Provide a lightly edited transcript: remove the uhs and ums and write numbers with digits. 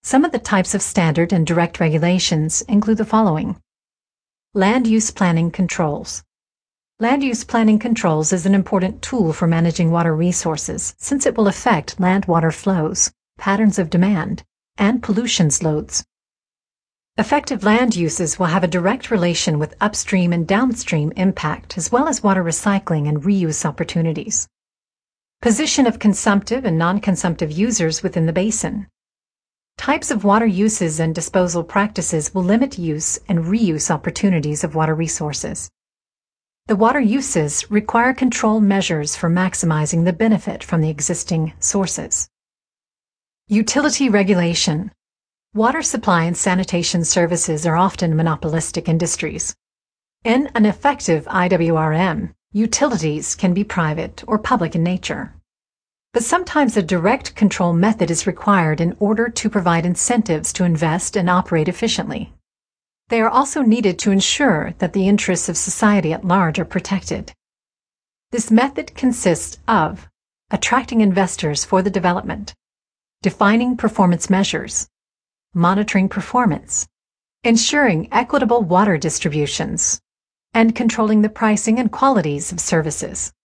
Some of the types of standard and direct regulations include the following. Land use planning controls. Land use planning controls is an important tool for managing water resources since it will affect land-water flows, patterns of demand, and pollutions loads. Effective land uses will have a direct relation with upstream and downstream impact as well as water recycling and reuse opportunities. Position of consumptive and non-consumptive users within the basin. Types of water uses and disposal practices will limit use and reuse opportunities of water resources. The water uses require control measures for maximizing the benefit from the existing sources. Utility regulation. Water supply and sanitation services are often monopolistic industries. In an effective IWRM, utilities can be private or public in nature. But sometimes a direct control method is required in order to provide incentives to invest and operate efficiently. They are also needed to ensure that the interests of society at large are protected. This method consists of attracting investors for the development, defining performance measures, monitoring performance, ensuring equitable water distributions, and controlling the pricing and qualities of services.